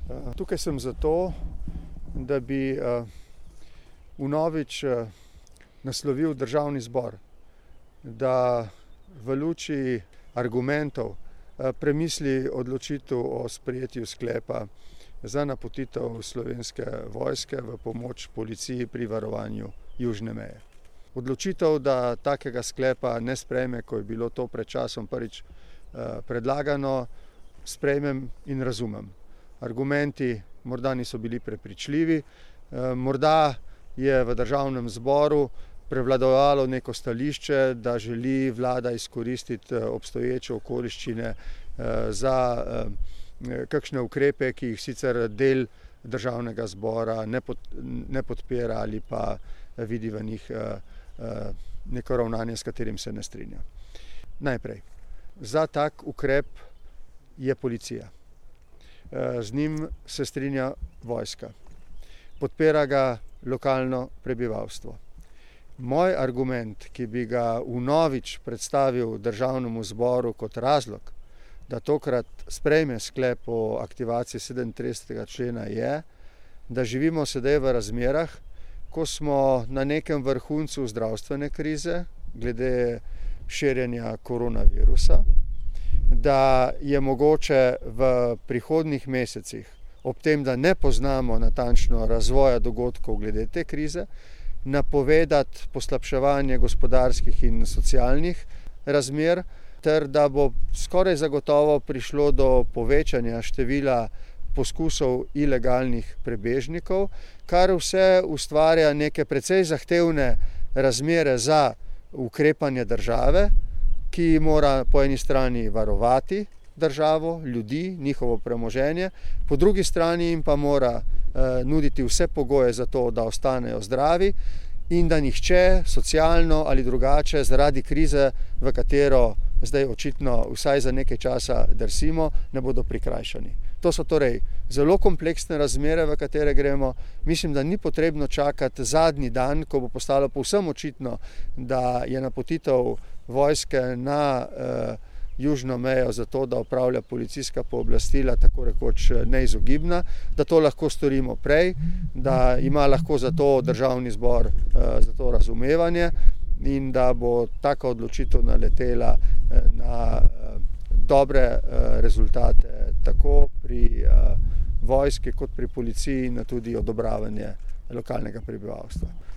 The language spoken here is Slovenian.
Tukaj sem zato, da bi vnovič naslovil Državni zbor, da v luči argumentov premisli odločitev o sprejetju sklepa za napotitev Slovenske vojske v pomoč policiji pri varovanju južne meje. Odločitev, da takega sklepa ne sprejme, ko je bilo to pred časom prvič predlagano, sprejmem in razumem. Argumenti morda niso bili prepričljivi, morda je v Državnem zboru prevladovalo neko stališče, da želi vlada izkoristiti obstoječe okoliščine za kakšne ukrepe, ki jih sicer del Državnega zbora ne podpira ali pa vidi v njih neko ravnanje, s katerim se ne strinja. Najprej, za tak ukrep je policija. Z njim se strinja vojska. Podpira ga lokalno prebivalstvo. Moj argument, ki bi ga vnovič predstavil Državnemu zboru kot razlog, da tokrat sprejme sklep o aktivaciji 37. člena je, da živimo sedaj v razmerah, ko smo na nekem vrhuncu zdravstvene krize glede širjenja koronavirusa, da je mogoče v prihodnjih mesecih, ob tem, da ne poznamo natančno razvoja dogodkov glede te krize, napovedati poslabševanje gospodarskih in socialnih razmer, ter da bo skoraj zagotovo prišlo do povečanja števila poskusov ilegalnih prebežnikov, kar vse ustvarja neke precej zahtevne razmere za ukrepanje države, ki mora po eni strani varovati državo, ljudi, njihovo premoženje, po drugi strani jim pa mora nuditi vse pogoje za to, da ostanejo zdravi in da nihče socialno ali drugače zaradi krize, v katero zdaj očitno vsaj za nekaj časa drsimo, ne bodo prikrajšani. To so torej zelo kompleksne razmere, v katere gremo. Mislim, da ni potrebno čakati zadnji dan, ko bo postalo povsem očitno, da je napotitev vojske na južno mejo za to, da opravlja policijska pooblastila tako rekoč neizogibna, da to lahko storimo prej, da ima lahko za to Državni zbor za to razumevanje in da bo taka odločitev naletela na dobre rezultate tako pri vojski kot pri policiji in tudi odobravanje lokalnega prebivalstva.